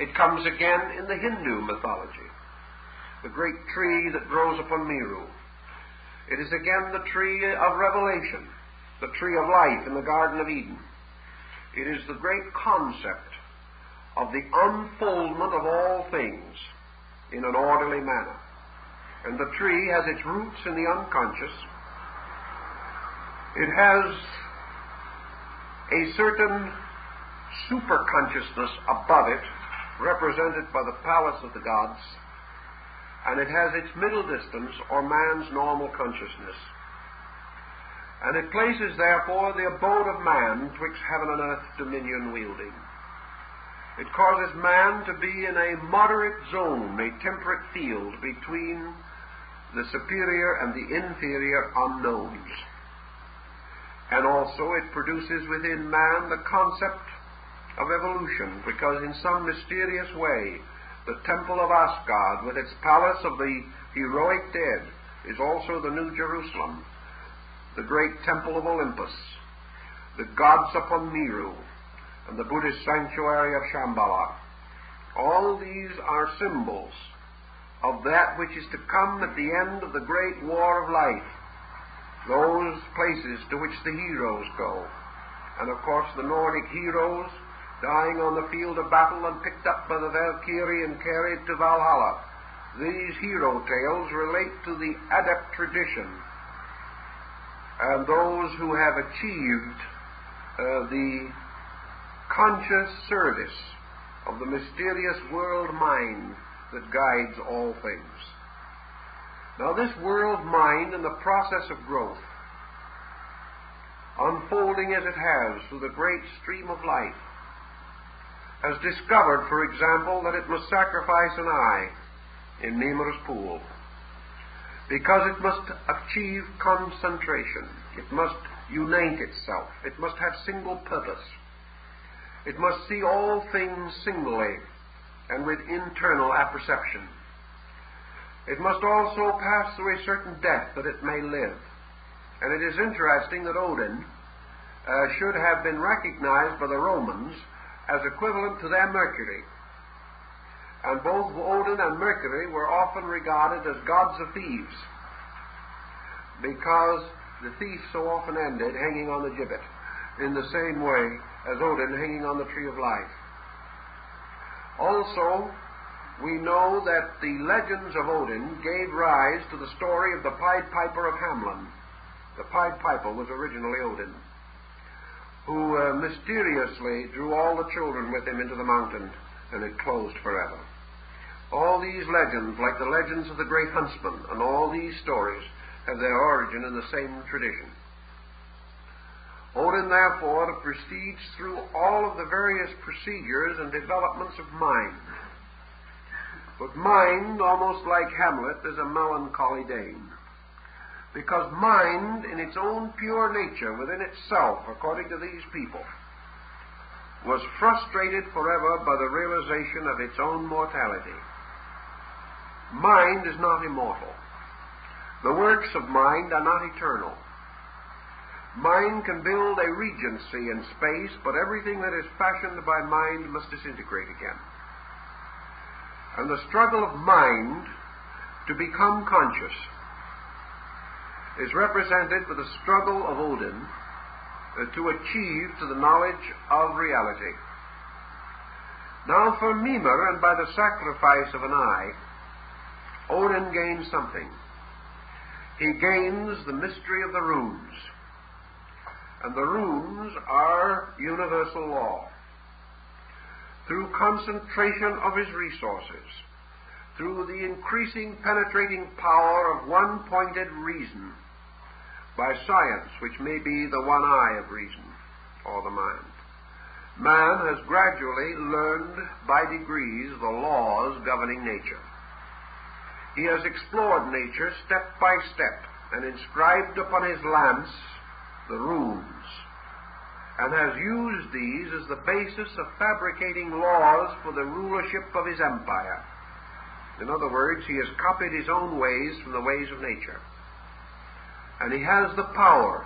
It comes again in the Hindu mythology, the great tree that grows upon Meru. It is again the tree of revelation, the tree of life in the Garden of Eden. It is the great concept of the unfoldment of all things in an orderly manner. And the tree has its roots in the unconscious. It has a certain superconsciousness above it, represented by the palace of the gods, and it has its middle distance, or man's normal consciousness. And it places, therefore, the abode of man twixt heaven and earth, dominion wielding. It causes man to be in a moderate zone, a temperate field between the superior and the inferior unknowns. And also it produces within man the concept of evolution, because in some mysterious way the temple of Asgard, with its palace of the heroic dead, is also the New Jerusalem, the great temple of Olympus, the gods upon Meru, and the Buddhist sanctuary of Shambhala. All these are symbols of that which is to come at the end of the great war of life, those places to which the heroes go. And of course the Nordic heroes, dying on the field of battle and picked up by the Valkyrie and carried to Valhalla. These hero tales relate to the adept tradition and those who have achieved the conscious service of the mysterious world mind that guides all things. Now this world mind, in the process of growth, unfolding as it has through the great stream of life, has discovered, for example, that it must sacrifice an eye in Mimer's pool, because it must achieve concentration. It must unite itself. It must have single purpose. It must see all things singly and with internal apperception. It must also pass through a certain death that it may live. And it is interesting that Odin should have been recognized by the Romans as equivalent to their Mercury. And both Odin and Mercury were often regarded as gods of thieves, because the thief so often ended hanging on the gibbet, in the same way as Odin hanging on the tree of life. Also, we know that the legends of Odin gave rise to the story of the Pied Piper of Hamelin. The Pied Piper was originally Odin, who mysteriously drew all the children with him into the mountain, and it closed forever. All these legends, like the legends of the great huntsman, and all these stories, have their origin in the same tradition. Odin, therefore, proceeds through all of the various procedures and developments of mind. But mind, almost like Hamlet, is a melancholy dame, because mind, in its own pure nature, within itself, according to these people, was frustrated forever by the realization of its own mortality. Mind is not immortal. The works of mind are not eternal. Mind can build a regency in space, but everything that is fashioned by mind must disintegrate again. And the struggle of mind to become conscious is represented by the struggle of Odin to achieve to the knowledge of reality. Now for Mimir, and by the sacrifice of an eye, Odin gains something. He gains the mystery of the runes. And the runes are universal law. Through concentration of his resources, through the increasing penetrating power of one-pointed reason, by science, which may be the one eye of reason, or the mind, man has gradually learned by degrees the laws governing nature. He has explored nature step by step, and inscribed upon his lance the runes, and has used these as the basis of fabricating laws for the rulership of his empire. In other words, he has copied his own ways from the ways of nature. And he has the power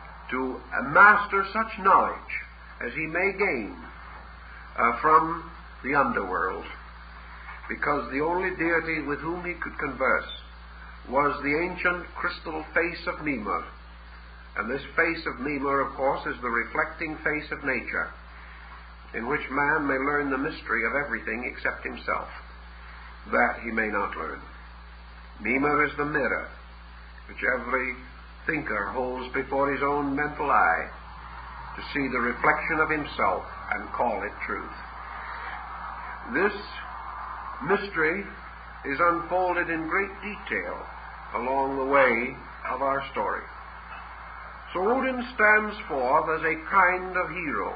to master such knowledge as he may gain from the underworld, because the only deity with whom he could converse was the ancient crystal face of Mimer. And this face of Mimer, of course, is the reflecting face of nature, in which man may learn the mystery of everything except himself. That he may not learn. Mimer is the mirror which every thinker holds before his own mental eye to see the reflection of himself and call it truth. This mystery is unfolded in great detail along the way of our story. So Odin stands forth as a kind of hero.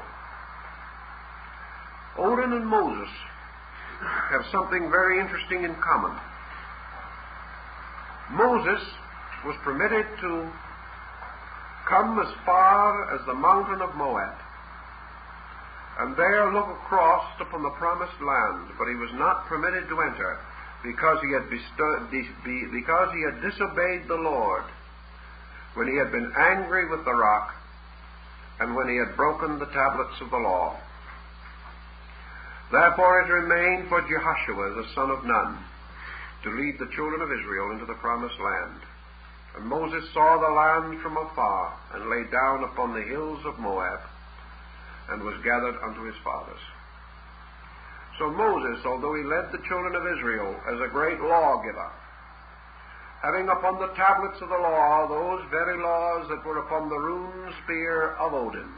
Odin and Moses have something very interesting in common. Moses was permitted to come as far as the mountain of Moab and there look across upon the promised land, but he was not permitted to enter because he had disobeyed the Lord when he had been angry with the rock and when he had broken the tablets of the law. Therefore it remained for Jehoshua, the son of Nun, to lead the children of Israel into the promised land. And Moses saw the land from afar, and lay down upon the hills of Moab, and was gathered unto his fathers. So Moses, although he led the children of Israel as a great lawgiver, having upon the tablets of the law those very laws that were upon the rune spear of Odin,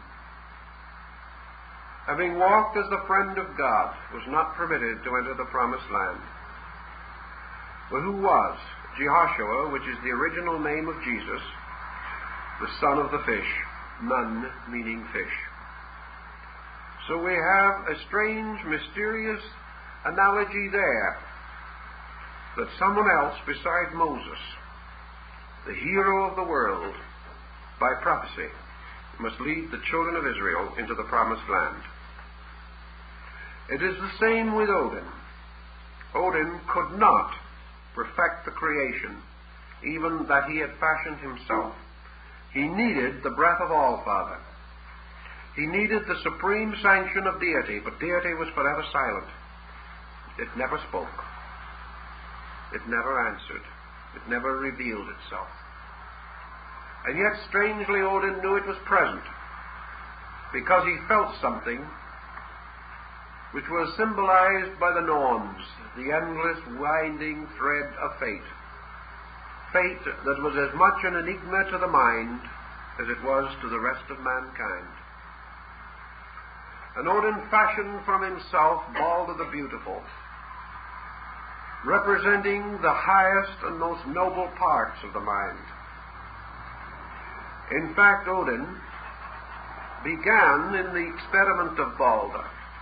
having walked as the friend of God, was not permitted to enter the promised land. But who was? Jehoshua, which is the original name of Jesus, the son of the fish, Nun meaning fish. So we have a strange, mysterious analogy there, that someone else beside Moses, the hero of the world, by prophecy, must lead the children of Israel into the promised land. It is the same with Odin. Odin could not perfect the creation, even that he had fashioned himself. He needed the breath of All-Father. He needed the supreme sanction of deity, but deity was forever silent. It never spoke. It never answered. It never revealed itself. And yet, strangely, Odin knew it was present, because he felt something which was symbolized by the Norns, the endless winding thread of fate. Fate that was as much an enigma to the mind as it was to the rest of mankind. And Odin fashioned from himself Balder the Beautiful, representing the highest and most noble parts of the mind. In fact, Odin began in the experiment of Balder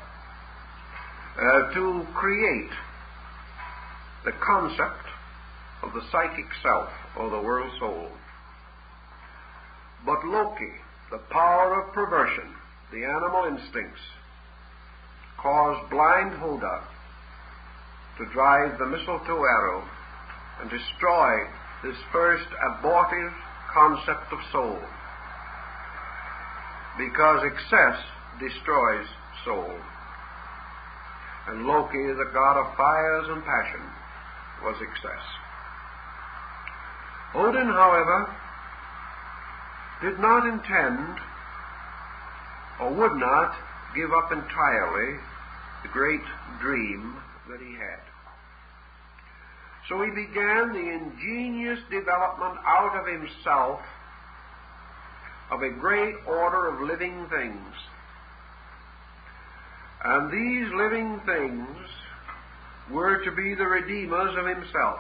to create the concept of the psychic self, or the world soul. But Loki, the power of perversion, the animal instincts, caused blind Hoda to drive the mistletoe arrow and destroy this first abortive concept of soul, because excess destroys soul. And Loki, the god of fires and passion, was excess. Odin, however, did not intend or would not give up entirely the great dream that he had. So he began the ingenious development out of himself of a great order of living things. And these living things were to be the redeemers of himself.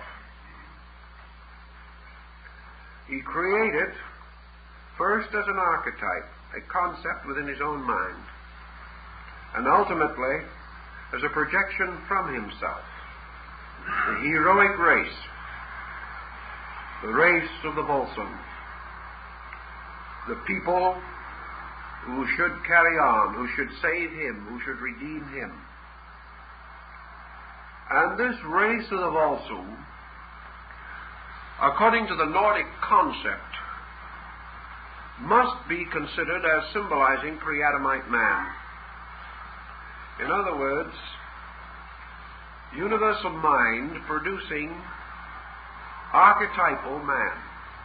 He created, first as an archetype, a concept within his own mind, and ultimately as a projection from himself, the heroic race, the race of the Volsung, the people who should carry on, who should save him, who should redeem him. And this race of the Volsung, according to the Nordic concept, must be considered as symbolizing pre-Adamite man. In other words, universal mind producing archetypal man.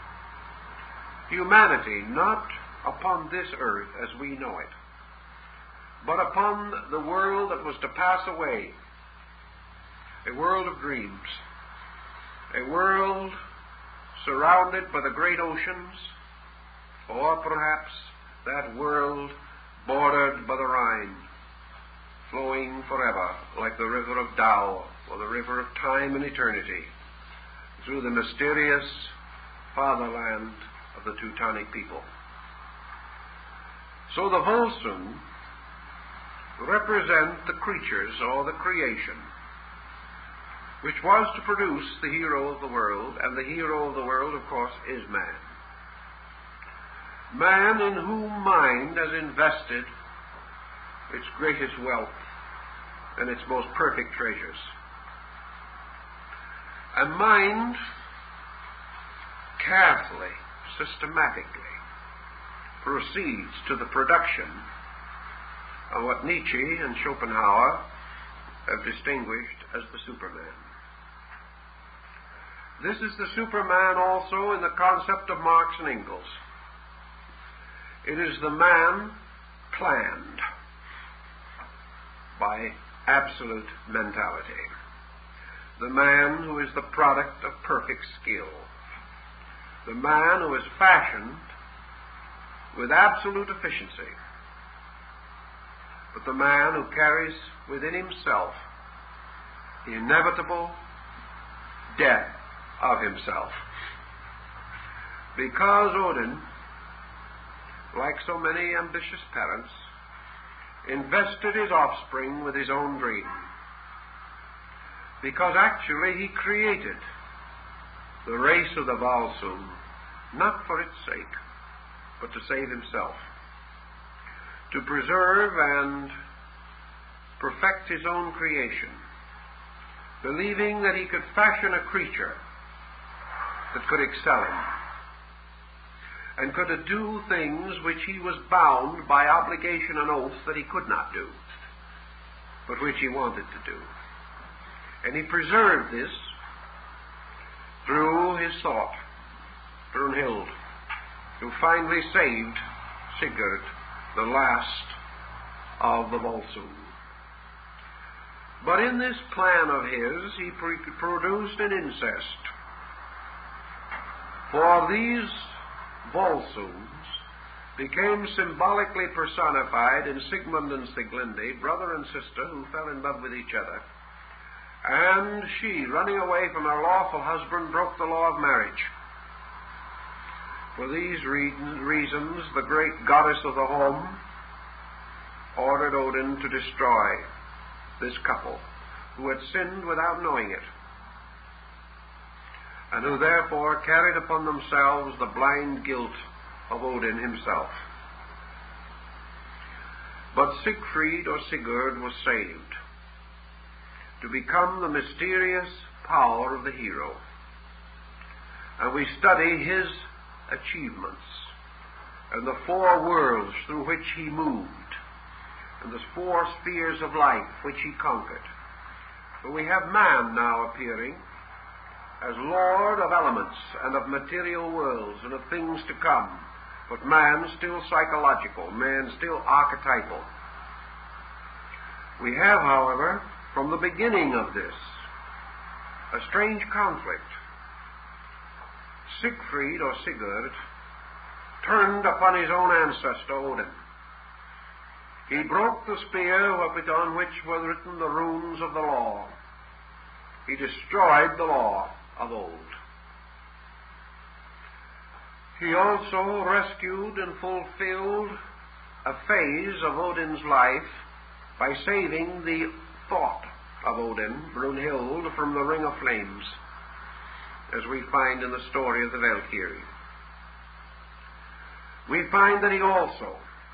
Humanity not upon this earth as we know it, but upon the world that was to pass away, a world of dreams, a world surrounded by the great oceans, or perhaps that world bordered by the Rhine, flowing forever like the river of Tao, or the river of time and eternity, through the mysterious fatherland of the Teutonic people. So the Volsung represent the creatures or the creation, which was to produce the hero of the world, and the hero of the world, of course, is man. Man in whom mind has invested its greatest wealth and its most perfect treasures. And mind carefully, systematically proceeds to the production of what Nietzsche and Schopenhauer have distinguished as the Superman. This is the Superman also in the concept of Marx and Engels. It is the man planned by absolute mentality. The man who is the product of perfect skill. The man who is fashioned with absolute efficiency. But the man who carries within himself the inevitable death of himself. Because Odin, like so many ambitious parents, invested his offspring with his own dream. Because actually he created the race of the Volsung not for its sake, but to save himself, to preserve and perfect his own creation, believing that he could fashion a creature that could excel him, and could do things which he was bound by obligation and oath that he could not do, but which he wanted to do. And he preserved this through his thought, Brunhild, who finally saved Sigurd, the last of the Volsung. But in this plan of his, he produced an incest. For these Volsungs became symbolically personified in Sigmund and Siglinde, brother and sister who fell in love with each other. And she, running away from her lawful husband, broke the law of marriage. For these reasons, the great goddess of the home ordered Odin to destroy this couple, who had sinned without knowing it, and who therefore carried upon themselves the blind guilt of Odin himself. But Siegfried or Sigurd was saved to become the mysterious power of the hero. And we study his achievements and the four worlds through which he moved and the four spheres of life which he conquered. But we have man now appearing as Lord of elements and of material worlds and of things to come, but man still psychological, man still archetypal. We have, however, from the beginning of this, a strange conflict. Siegfried, or Sigurd, turned upon his own ancestor, Odin. He broke the spear on which were written the runes of the law. He destroyed the law of old. He also rescued and fulfilled a phase of Odin's life by saving the thought of Odin, Brunhild, from the ring of flames, as we find in the story of the Valkyrie. We find that he also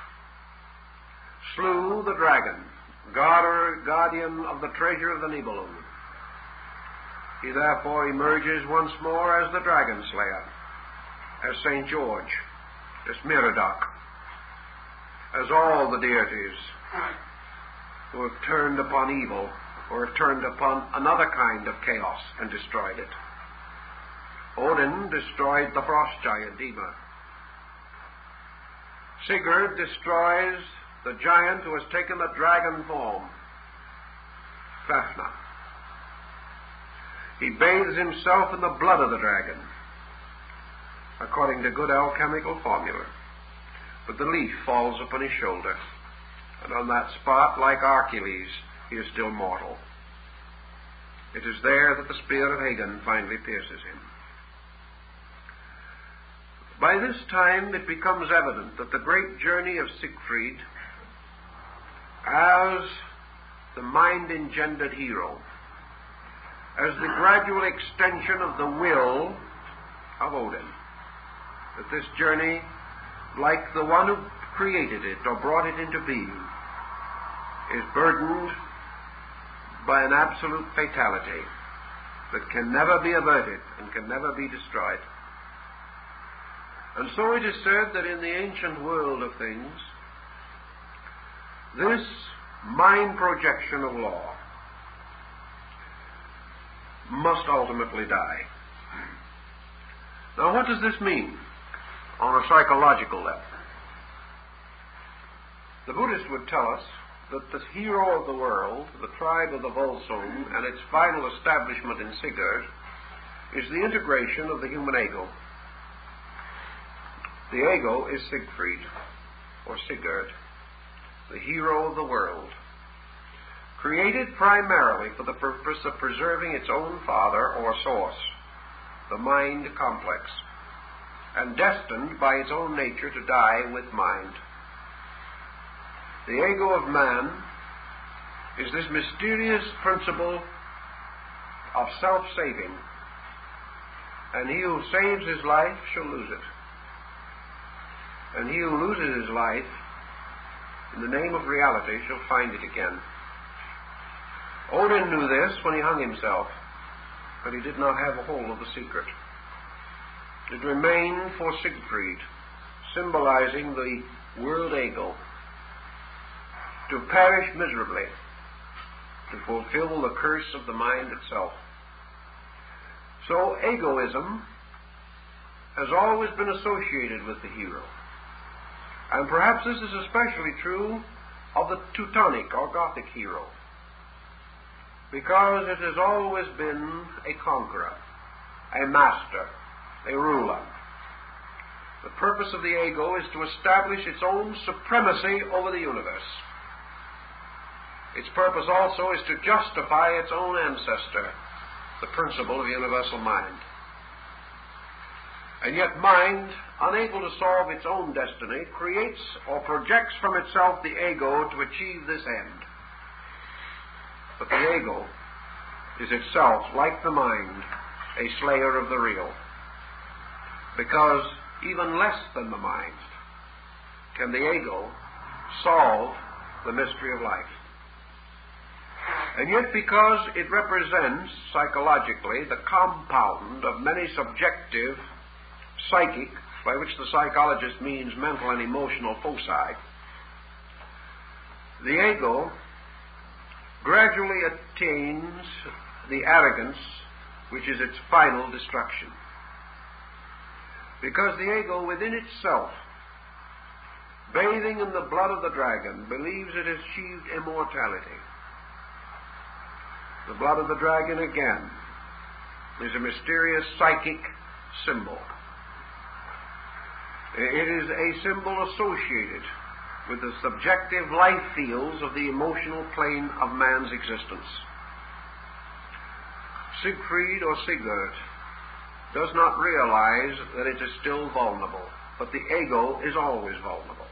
slew the dragon, guardian of the treasure of the Nibelung. He therefore emerges once more as the dragon slayer, as St. George, as Merodach, as all the deities who have turned upon evil or turned upon another kind of chaos and destroyed it. Odin destroyed the frost giant Ymir. Sigurd destroys the giant who has taken the dragon form, Fafnir. He bathes himself in the blood of the dragon, according to good alchemical formula. But the leaf falls upon his shoulder, and on that spot, like Achilles, he is still mortal. It is there that the spear of Hagen finally pierces him. By this time, it becomes evident that the great journey of Siegfried, as the mind-engendered hero, as the gradual extension of the will of Odin, that this journey, like the one who created it or brought it into being, is burdened by an absolute fatality that can never be averted and can never be destroyed. And so it is said that in the ancient world of things, this mind projection of law must ultimately die. Now, what does this mean on a psychological level? The Buddhist would tell us that the hero of the world, the tribe of the Volsung, and its final establishment in Sigurd, is the integration of the human ego. The ego is Siegfried, or Sigurd, the hero of the world, created primarily for the purpose of preserving its own father or source, the mind complex, and destined by its own nature to die with mind. The ego of man is this mysterious principle of self-saving, and he who saves his life shall lose it. And he who loses his life in the name of reality shall find it again. Odin knew this when he hung himself, but he did not have a hold of the secret. It remained for Siegfried, symbolizing the world ego, to perish miserably, to fulfill the curse of the mind itself. So egoism has always been associated with the hero. And perhaps this is especially true of the Teutonic or Gothic hero, because it has always been a conqueror, a master, a ruler. The purpose of the ego is to establish its own supremacy over the universe. Its purpose also is to justify its own ancestor, the principle of universal mind. And yet mind, unable to solve its own destiny, creates or projects from itself the ego to achieve this end. But the ego is itself, like the mind, a slayer of the real, because even less than the mind can the ego solve the mystery of life. And yet, because it represents psychologically the compound of many subjective, psychic, by which the psychologist means mental and emotional foci, the ego gradually attains the arrogance which is its final destruction. Because the ego within itself, bathing in the blood of the dragon, believes it has achieved immortality. The blood of the dragon, again, is a mysterious psychic symbol. It is a symbol associated with the subjective life fields of the emotional plane of man's existence. Siegfried or Sigurd does not realize that it is still vulnerable, but the ego is always vulnerable.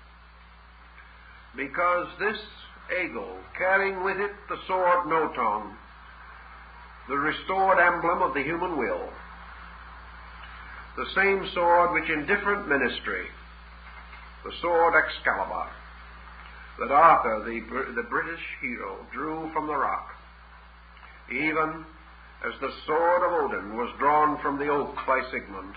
Because this ego, carrying with it the sword Noton, the restored emblem of the human will, the same sword which in different ministry, the sword Excalibur, that Arthur, the British hero, drew from the rock, even as the sword of Odin was drawn from the oak by Sigmund.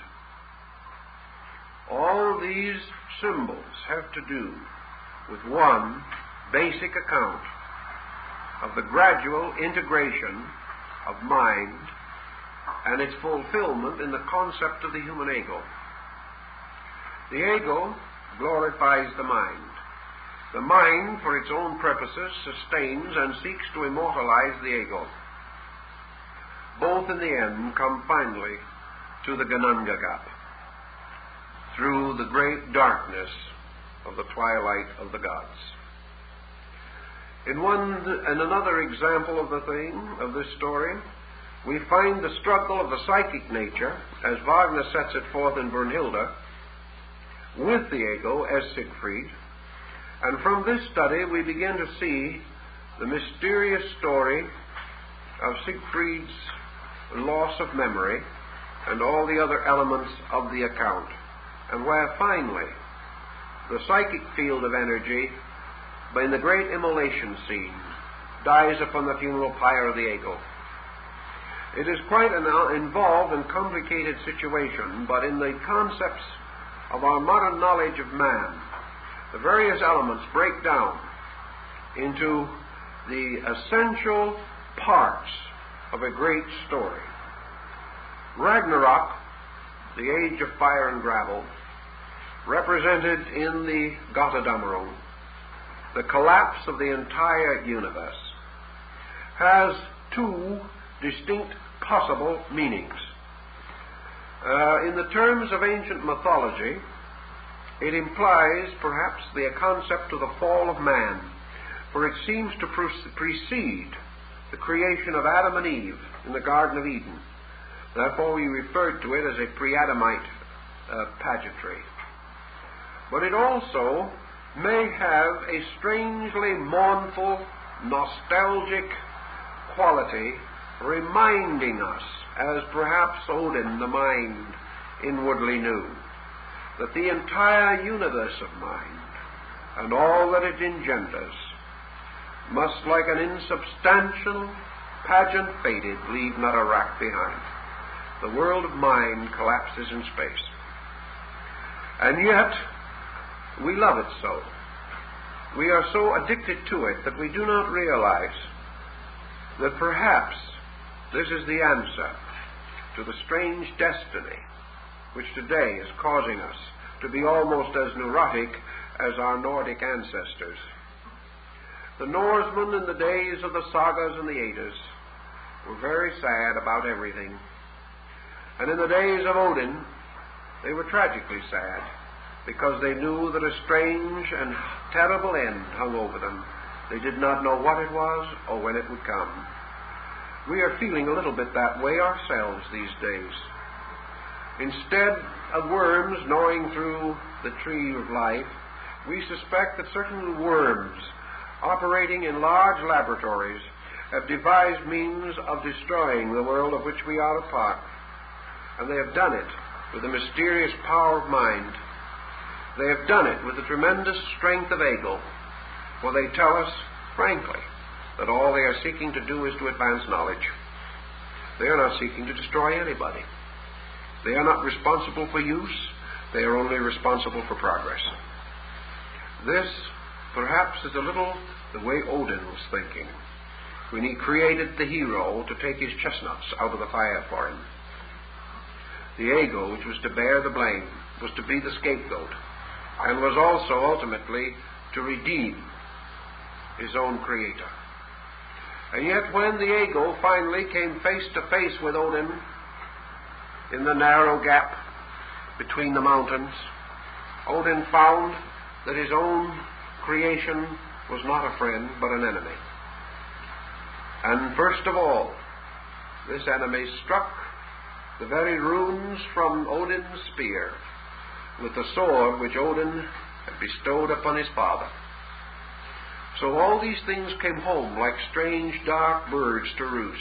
All these symbols have to do with one basic account of the gradual integration of mind and its fulfillment in the concept of the human ego. The ego glorifies the mind. The mind, for its own purposes, sustains and seeks to immortalize the ego. Both in the end come finally to the Gananga through the great darkness of the twilight of the gods. In another example of this story, we find the struggle of the psychic nature, as Wagner sets it forth in Brunhilde, with the ego as Siegfried. And from this study we begin to see the mysterious story of Siegfried's loss of memory and all the other elements of the account, and where finally the psychic field of energy, in the great immolation scene, dies upon the funeral pyre of the ego. It is quite an involved and complicated situation, but in the concepts of our modern knowledge of man, the various elements break down into the essential parts of a great story. Ragnarok, the age of fire and gravel, represented in the Götterdämmerung, the collapse of the entire universe, has two distinct possible meanings. In the terms of ancient mythology, it implies perhaps the concept of the fall of man, for it seems to precede the creation of Adam and Eve in the Garden of Eden. Therefore we referred to it as a pre-Adamite pageantry. But it also may have a strangely mournful, nostalgic quality, reminding us, as perhaps Odin the mind inwardly knew, that the entire universe of mind and all that it engenders must, like an insubstantial pageant faded, leave not a rack behind. The world of mind collapses in space. And yet, we love it so. We are so addicted to it that we do not realize that perhaps this is the answer to the strange destiny which today is causing us to be almost as neurotic as our Nordic ancestors. The Norsemen in the days of the sagas and the Eddas were very sad about everything. And in the days of Odin, they were tragically sad, because they knew that a strange and terrible end hung over them. They did not know what it was or when it would come. We are feeling a little bit that way ourselves these days. Instead of worms gnawing through the tree of life, we suspect that certain worms operating in large laboratories have devised means of destroying the world of which we are a part. And they have done it with the mysterious power of mind. They have done it with the tremendous strength of ego, for they tell us, frankly, that all they are seeking to do is to advance knowledge. They are not seeking to destroy anybody. They are not responsible for use. They are only responsible for progress. This, perhaps, is a little the way Odin was thinking when he created the hero to take his chestnuts out of the fire for him. The ego, which was to bear the blame, was to be the scapegoat, and was also ultimately to redeem his own creator. And yet when the ego finally came face to face with Odin in the narrow gap between the mountains, Odin found that his own creation was not a friend but an enemy. And first of all, this enemy struck the very runes from Odin's spear with the sword which Odin had bestowed upon his father. So all these things came home like strange dark birds to roost.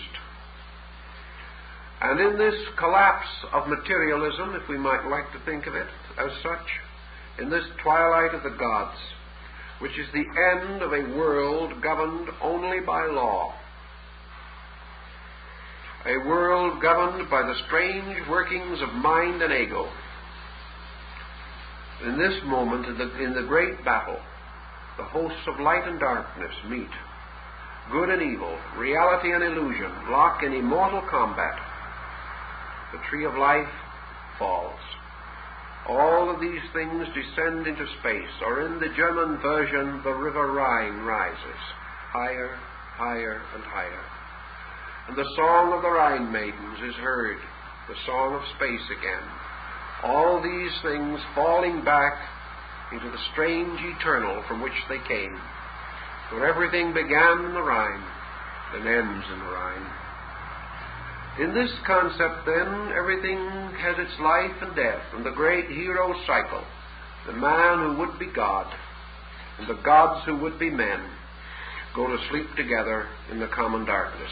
And in this collapse of materialism, if we might like to think of it as such, in this twilight of the gods, which is the end of a world governed only by law, a world governed by the strange workings of mind and ego, in this moment, in the great battle, the hosts of light and darkness meet, good and evil, reality and illusion, lock in immortal combat. The tree of life falls. All of these things descend into space, or in the German version, the river Rhine rises, higher, higher, and higher. And the song of the Rhine maidens is heard, the song of space again. All these things falling back into the strange eternal from which they came, where everything began in the Rhine and ends in the Rhine. In this concept, then, everything has its life and death, and the great hero cycle, the man who would be God, and the gods who would be men, go to sleep together in the common darkness.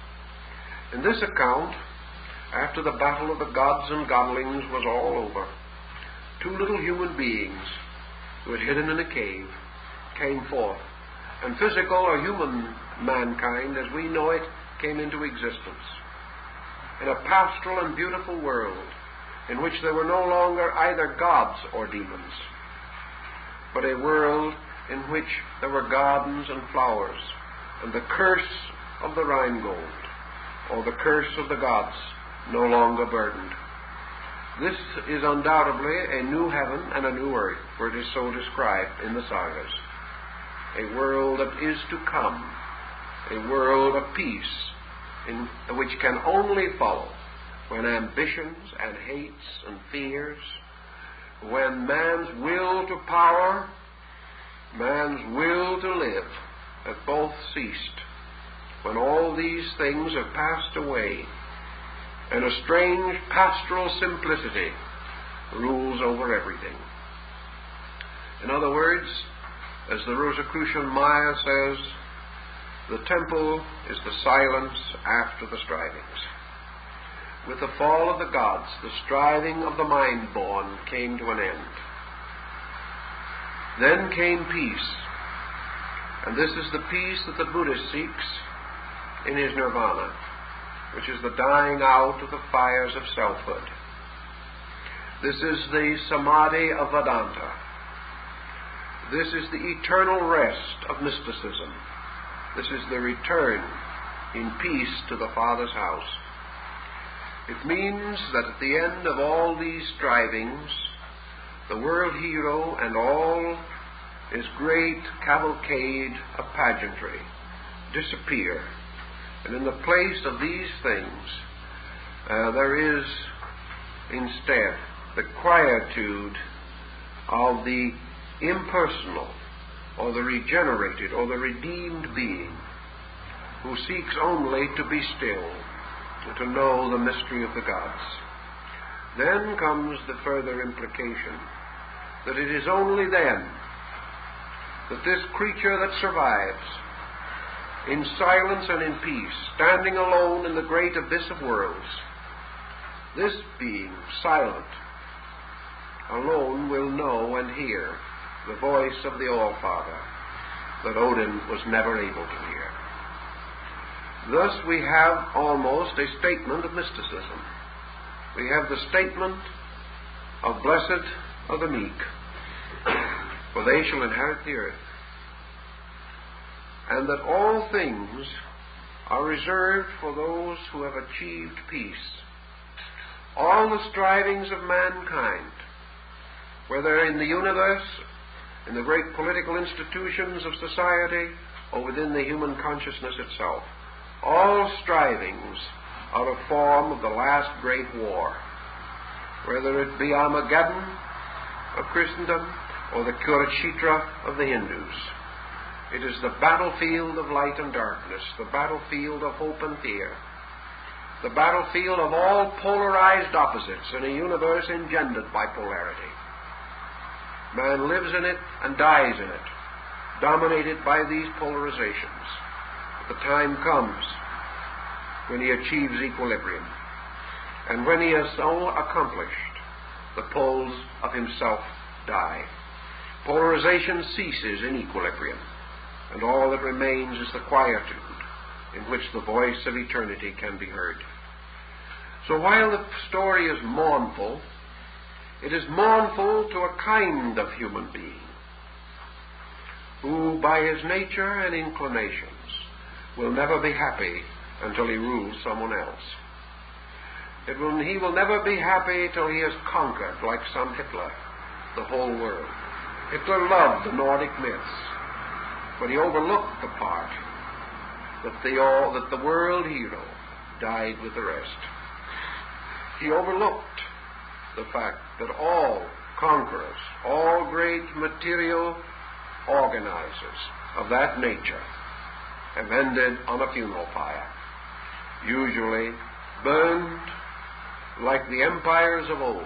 In this account, after the battle of the gods and godlings was all over, two little human beings who had hidden in a cave came forth, and physical or human mankind, as we know it, came into existence in a pastoral and beautiful world in which there were no longer either gods or demons, but a world in which there were gardens and flowers, and the curse of the Rhine gold, or the curse of the gods, no longer burdened. This is undoubtedly a new heaven and a new earth, for it is so described in the sagas. A world that is to come, a world of peace, which can only follow when ambitions and hates and fears, when man's will to power, man's will to live, have both ceased, when all these things have passed away, and a strange pastoral simplicity rules over everything. In other words, as the Rosicrucian Maya says, the temple is the silence after the strivings. With the fall of the gods, the striving of the mind-born came to an end. Then came peace, and this is the peace that the Buddhist seeks in his nirvana, which is the dying out of the fires of selfhood. This is the samadhi of Vedanta. This is the eternal rest of mysticism. This is the return in peace to the Father's house. It means that at the end of all these strivings, the world hero and all his great cavalcade of pageantry disappear. And in the place of these things, there is instead the quietude of the impersonal, or the regenerated, or the redeemed being, who seeks only to be still, and to know the mystery of the gods. Then comes the further implication that it is only then that this creature that survives, in silence and in peace, standing alone in the great abyss of worlds, this being, silent, alone will know and hear the voice of the All-Father that Odin was never able to hear. Thus we have almost a statement of mysticism. We have the statement of blessed are the meek, for they shall inherit the earth. And that all things are reserved for those who have achieved peace. All the strivings of mankind, whether in the universe, in the great political institutions of society, or within the human consciousness itself, all strivings are a form of the last great war, whether it be Armageddon of Christendom or the Kurukshetra of the Hindus. It is the battlefield of light and darkness, the battlefield of hope and fear, the battlefield of all polarized opposites in a universe engendered by polarity. Man lives in it and dies in it, dominated by these polarizations. The time comes when he achieves equilibrium, and when he has so accomplished, the poles of himself die. Polarization ceases in equilibrium, and all that remains is the quietude in which the voice of eternity can be heard. So while the story is mournful, it is mournful to a kind of human being who, by his nature and inclinations, will never be happy until he rules someone else. He will never be happy till he has conquered, like some Hitler, the whole world. Hitler loved the Nordic myths, but he overlooked the part that the world hero died with the rest. He overlooked the fact that all conquerors, all great material organizers of that nature have ended on a funeral pyre, usually burned like the empires of old,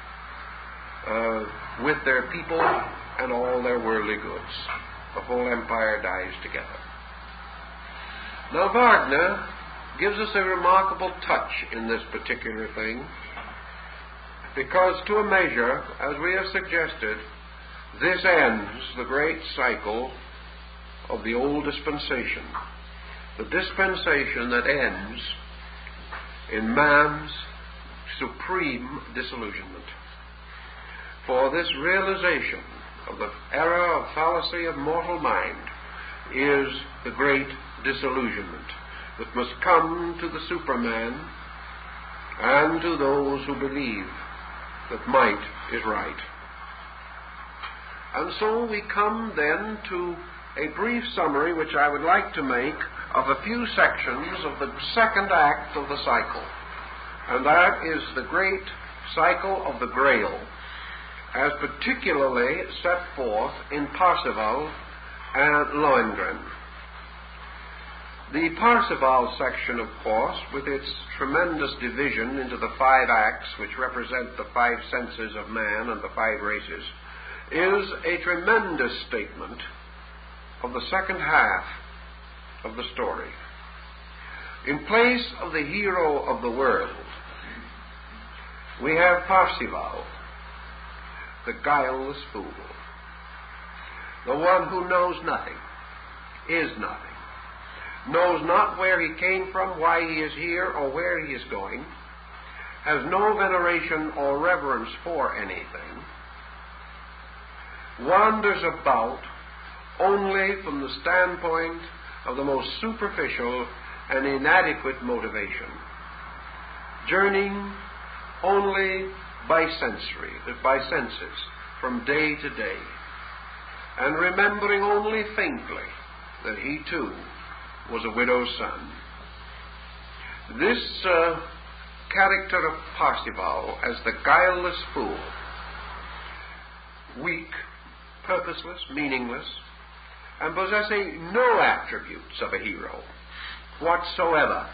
with their people and all their worldly goods. The whole empire dies together. Now Wagner gives us a remarkable touch in this particular thing, because to a measure, as we have suggested, this ends the great cycle of the old dispensation, the dispensation that ends in man's supreme disillusionment. For this realization of the error of fallacy of mortal mind is the great disillusionment that must come to the Superman and to those who believe that might is right. And so we come then to a brief summary which I would like to make of a few sections of the second act of the cycle. And that is the great cycle of the Grail, as particularly set forth in Parzival and Lohengrin. The Parzival section, of course, with its tremendous division into the 5 acts which represent the 5 senses of man and the 5 races, is a tremendous statement of the second half of the story. In place of the hero of the world, we have Parzival, the guileless fool, the one who knows nothing, is nothing, knows not where he came from, why he is here, or where he is going, has no veneration or reverence for anything, wanders about only from the standpoint of the most superficial and inadequate motivation, journeying only by senses from day to day, and remembering only faintly that he too was a widow's son. This character of Parzival as the guileless fool, weak, purposeless, meaningless, and possessing no attributes of a hero whatsoever,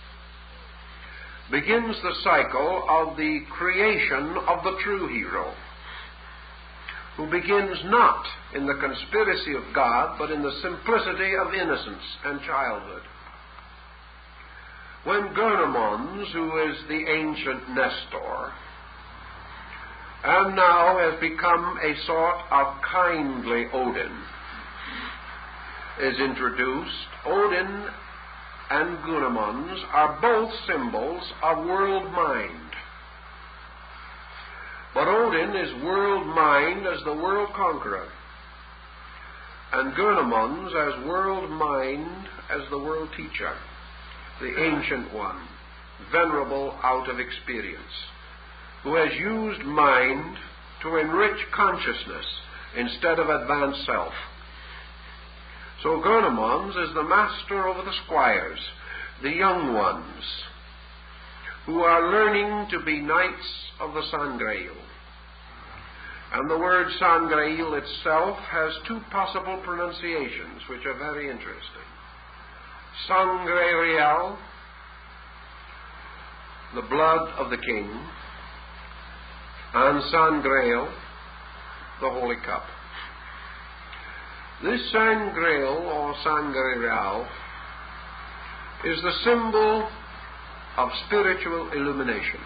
begins the cycle of the creation of the true hero, who begins not in the conspiracy of God, but in the simplicity of innocence and childhood. When Gurnemanz, who is the ancient Nestor, and now has become a sort of kindly Odin, is introduced, Odin and Gurnemanz are both symbols of world mind. But Odin is world mind as the world conqueror, and Gurnemanz as world mind as the world teacher, the ancient one, venerable out of experience, who has used mind to enrich consciousness instead of advance self. So Gurnemanz is the master over the squires, the young ones, who are learning to be knights of the Sangreil. And the word Sangreil itself has 2 possible pronunciations which are very interesting. Sangre Real, the blood of the king, and Sangreil, the holy cup. This Sangreil, or Sangre Real, is the symbol of spiritual illumination.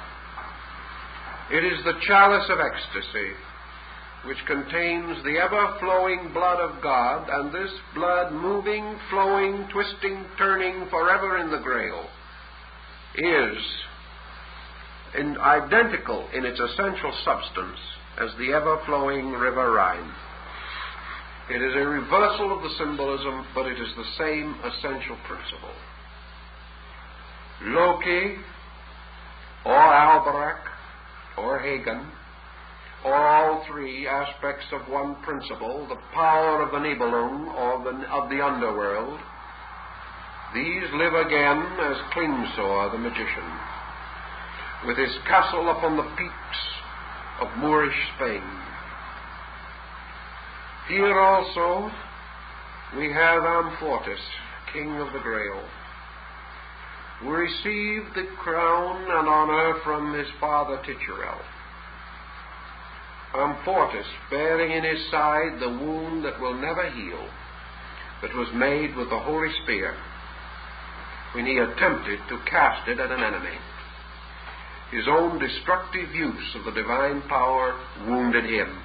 It is the chalice of ecstasy, which contains the ever-flowing blood of God, and this blood moving, flowing, twisting, turning forever in the Grail is identical in its essential substance as the ever-flowing river Rhine. It is a reversal of the symbolism, but it is the same essential principle. Loki, or Albrecht, or Hagen, or all three aspects of one principle, the power of the Nibelung, or of the underworld, these live again as Klingsor, the magician, with his castle upon the peaks of Moorish Spain. Here also we have Amfortas, King of the Grail, who received the crown and honor from his father Titurel. Amfortas, bearing in his side the wound that will never heal, that was made with the holy spear, when he attempted to cast it at an enemy. His own destructive use of the divine power wounded him.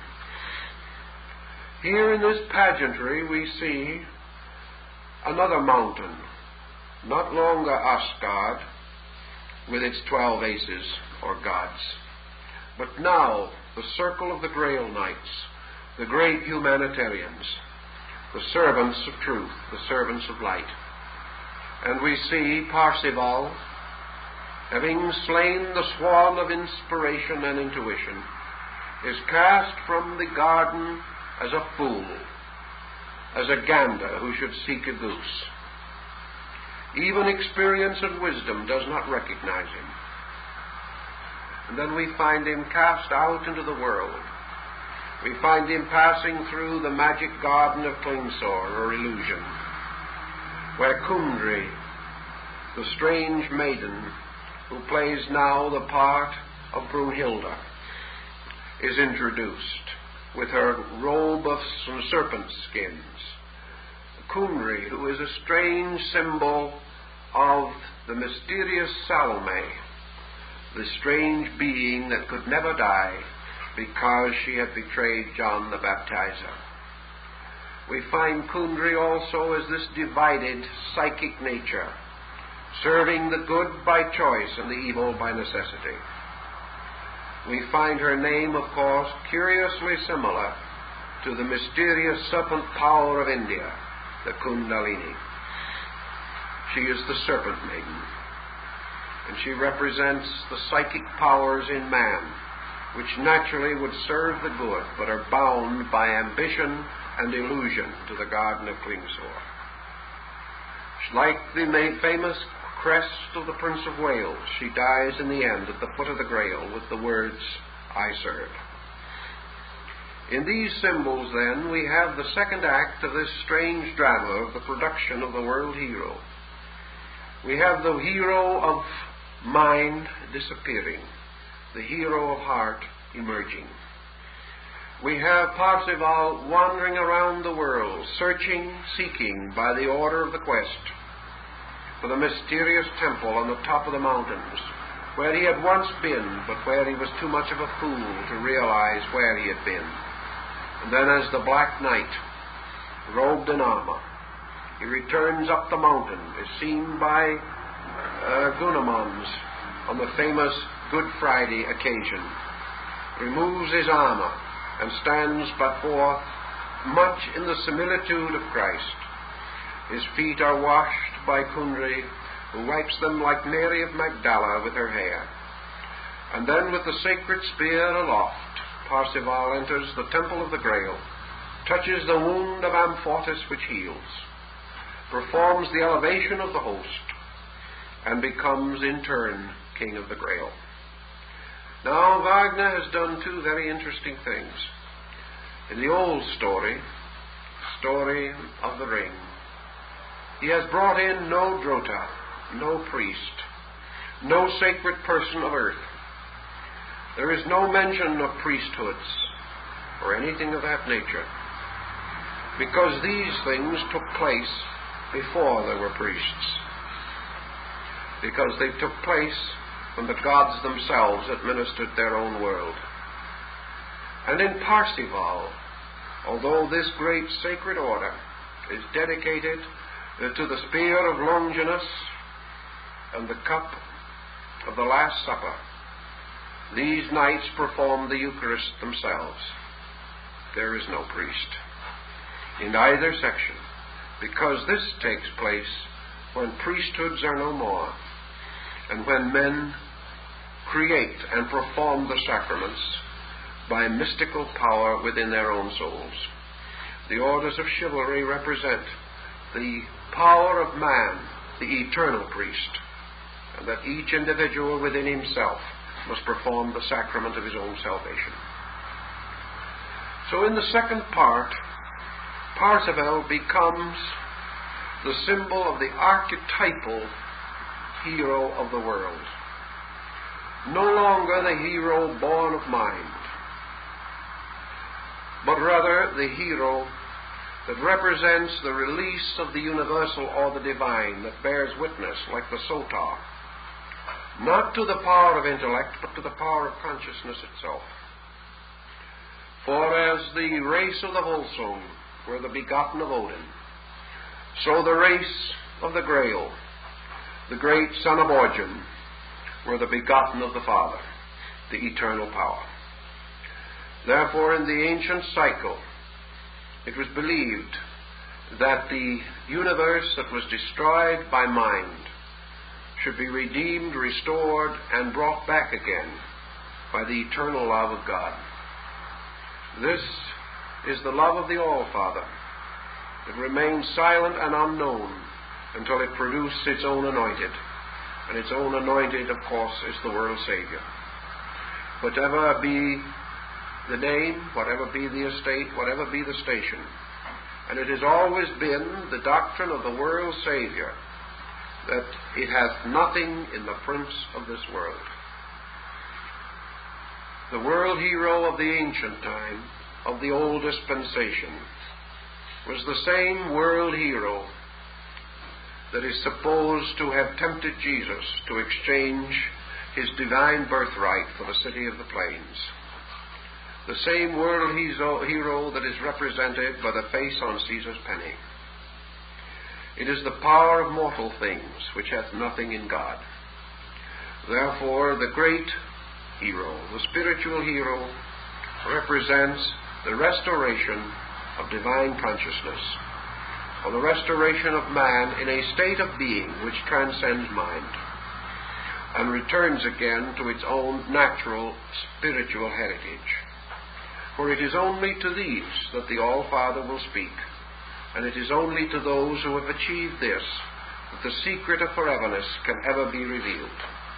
Here in this pageantry we see another mountain, not longer Asgard with its 12 aces or gods, but now the circle of the Grail Knights, the great humanitarians, the servants of truth, the servants of light. And we see Parzival, having slain the swan of inspiration and intuition, is cast from the garden as a fool, as a gander who should seek a goose. Even experience and wisdom does not recognize him. And then we find him cast out into the world. We find him passing through the magic garden of Klingsor, or illusion, where Kundry, the strange maiden who plays now the part of Brunhilde, is introduced with her robe of some serpent skins. Kundry, who is a strange symbol of the mysterious Salome, the strange being that could never die because she had betrayed John the Baptizer. We find Kundry also as this divided psychic nature, serving the good by choice and the evil by necessity. We find her name, of course, curiously similar to the mysterious serpent power of India, the Kundalini. She is the serpent maiden, and she represents the psychic powers in man, which naturally would serve the good, but are bound by ambition and illusion to the garden of Klingsor. Like the famous crest of the Prince of Wales, she dies in the end at the foot of the Grail with the words, "I serve." In these symbols, then, we have the second act of this strange drama of the production of the world hero. We have the hero of mind disappearing, the hero of heart emerging. We have Parzival wandering around the world, searching, seeking, by the order of the quest, for the mysterious temple on the top of the mountains, where he had once been, but where he was too much of a fool to realize where he had been. And then as the Black Knight, robed in armor, he returns up the mountain, is seen by Gunamons on the famous Good Friday occasion, removes his armor, and stands before much in the similitude of Christ. His feet are washed by Kundry, who wipes them like Mary of Magdala with her hair. And then with the sacred spear aloft, Parzival enters the temple of the Grail, touches the wound of Amfortas which heals, performs the elevation of the host, and becomes in turn King of the Grail. Now, Wagner has done two very interesting things. In the old story of the Ring, he has brought in no Drota, no priest, no sacred person of earth. There is no mention of priesthoods or anything of that nature, because these things took place before there were priests, because they took place when the gods themselves administered their own world. And in Parzival, although this great sacred order is dedicated to the spear of Longinus and the cup of the Last Supper, these knights perform the Eucharist themselves. There is no priest. in either section, because this takes place when priesthoods are no more, and when men create and perform the sacraments by mystical power within their own souls. The orders of chivalry represent the power of man, the eternal priest, and that each individual within himself must perform the sacrament of his own salvation. So in the second part, Parsifal becomes the symbol of the archetypal hero of the world. No longer the hero born of mind, but rather the hero that represents the release of the universal or the divine, that bears witness, like the Sotar, not to the power of intellect, but to the power of consciousness itself. For as the race of the Volsung were the begotten of Odin, so the race of the Grail, the great son of Origin, were the begotten of the Father, the eternal power. Therefore, in the ancient cycle, it was believed that the universe that was destroyed by mind should be redeemed, restored, and brought back again by the eternal love of God. This is the love of the All-Father. It remains silent and unknown until it produced its own anointed. And its own anointed, of course, is the world Savior. Whatever be the name, whatever be the estate, whatever be the station, and it has always been the doctrine of the world Savior that it has nothing in the prince of this world. The world hero of the ancient time, of the old dispensation, was the same world hero that is supposed to have tempted Jesus to exchange his divine birthright for the city of the plains. The same world hero that is represented by the face on Caesar's penny. It is the power of mortal things which hath nothing in God. Therefore, the great hero, the spiritual hero, represents the restoration of divine consciousness, or the restoration of man in a state of being which transcends mind and returns again to its own natural spiritual heritage. For it is only to these that the All-Father will speak, and it is only to those who have achieved this that the secret of foreverness can ever be revealed.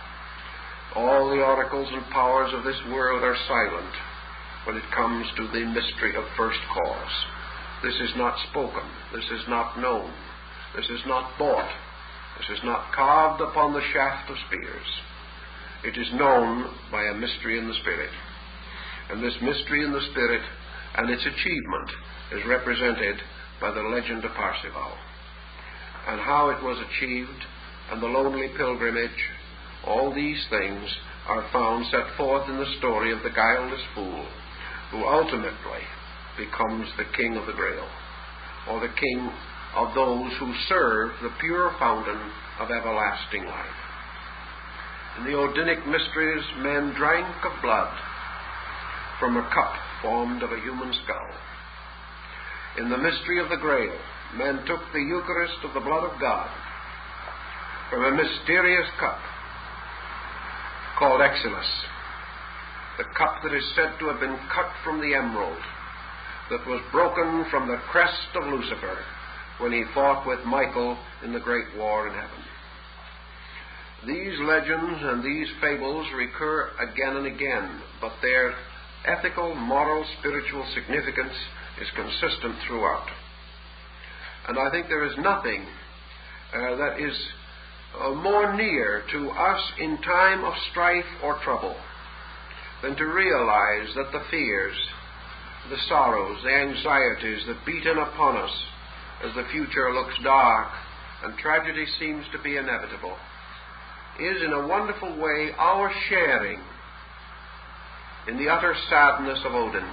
All the oracles and powers of this world are silent when it comes to the mystery of first cause. This is not spoken. This is not known. This is not bought. This is not carved upon the shaft of spears. It is known by a mystery in the Spirit. And this mystery in the Spirit and its achievement is represented by the legend of Parsifal. And how it was achieved, and the lonely pilgrimage, all these things are found set forth in the story of the guileless fool, who ultimately becomes the king of the Grail, or the king of those who serve the pure fountain of everlasting life. In the Odinic mysteries, men drank of blood from a cup formed of a human skull. In the mystery of the Grail, men took the Eucharist of the blood of God from a mysterious cup called Exilus, the cup that is said to have been cut from the emerald, that was broken from the crest of Lucifer when he fought with Michael in the great war in heaven. These legends and these fables recur again and again, but their ethical, moral, spiritual significance is consistent throughout. And I think there is nothing that is more near to us in time of strife or trouble than to realize that the fears, the sorrows, the anxieties that beat in upon us as the future looks dark and tragedy seems to be inevitable is in a wonderful way our sharing in the utter sadness of Odin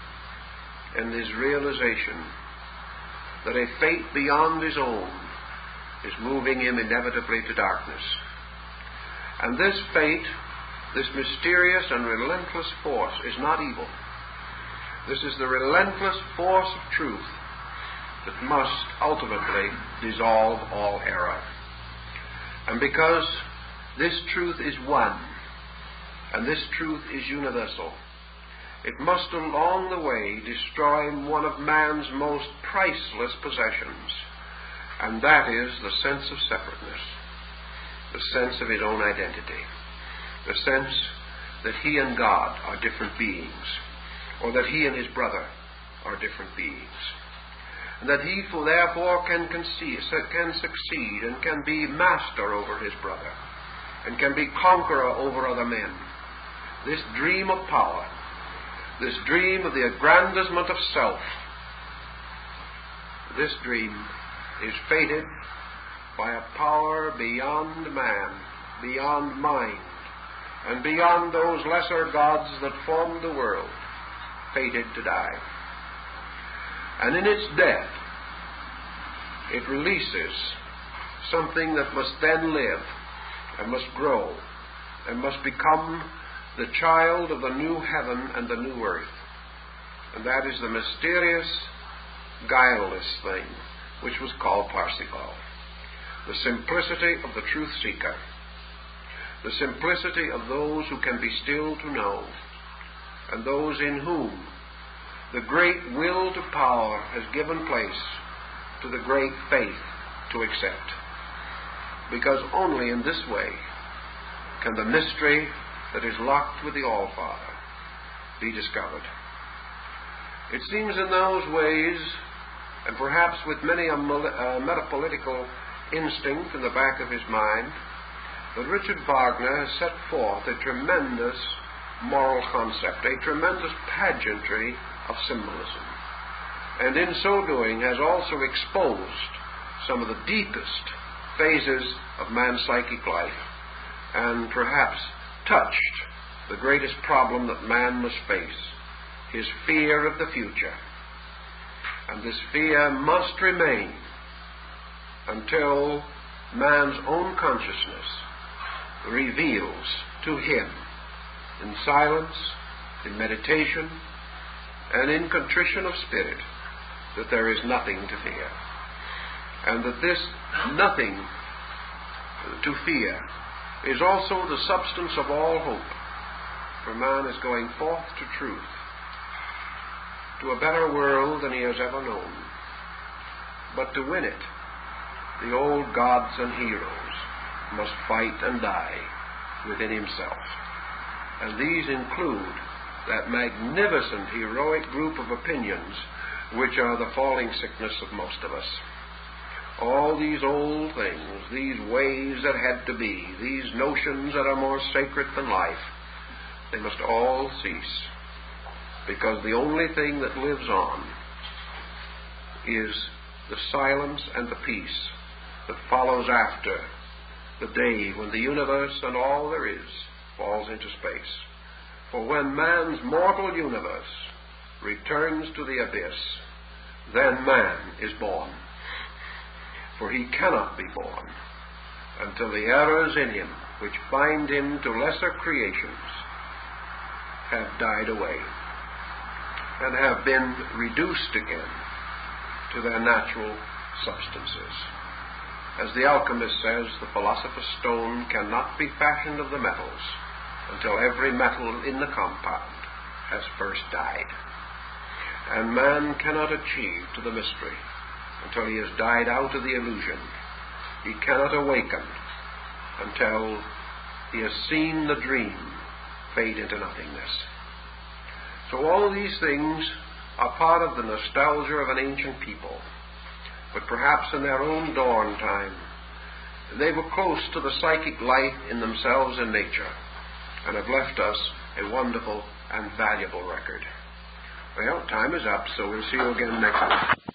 and his realization that a fate beyond his own is moving him inevitably to darkness. And this fate, this mysterious and relentless force, is not evil. This is the relentless force of truth that must ultimately dissolve all error. And because this truth is one, and this truth is universal, it must along the way destroy one of man's most priceless possessions, and that is the sense of separateness, the sense of his own identity, the sense that he and God are different beings, or that he and his brother are different beings, and that he therefore can succeed and can be master over his brother, and can be conqueror over other men. This dream of power, this dream of the aggrandizement of self, this dream is fated by a power beyond man, beyond mind, and beyond those lesser gods that formed the world, fated to die. And in its death, it releases something that must then live and must grow and must become the child of the new heaven and the new earth. And that is the mysterious, guileless thing which was called Parsival. The simplicity of the truth seeker. The simplicity of those who can be still to know, and those in whom the great will to power has given place to the great faith to accept. Because only in this way can the mystery that is locked with the All-Father be discovered. It seems in those ways, and perhaps with many a metapolitical instinct in the back of his mind, that Richard Wagner has set forth a tremendous moral concept, a tremendous pageantry of symbolism, and in so doing has also exposed some of the deepest phases of man's psychic life, and perhaps touched the greatest problem that man must face, his fear of the future. And this fear must remain until man's own consciousness reveals to him, in silence, in meditation, and in contrition of spirit, that there is nothing to fear. And that this nothing to fear is also the substance of all hope. For man is going forth to truth, to a better world than he has ever known. But to win it, the old gods and heroes must fight and die within himself. And these include that magnificent heroic group of opinions which are the falling sickness of most of us. All these old things, these ways that had to be, these notions that are more sacred than life, they must all cease, because the only thing that lives on is the silence and the peace that follows after the day when the universe and all there is falls into space. For when man's mortal universe returns to the abyss, then man is born. For he cannot be born until the errors in him which bind him to lesser creations have died away and have been reduced again to their natural substances. As the alchemist says, the philosopher's stone cannot be fashioned of the metals until every metal in the compound has first died. And man cannot achieve to the mystery until he has died out of the illusion. He cannot awaken until he has seen the dream fade into nothingness. So all these things are part of the nostalgia of an ancient people, but perhaps in their own dawn time they were close to the psychic life in themselves and nature, and have left us a wonderful and valuable record. Well, time is up, so we'll see you again next week.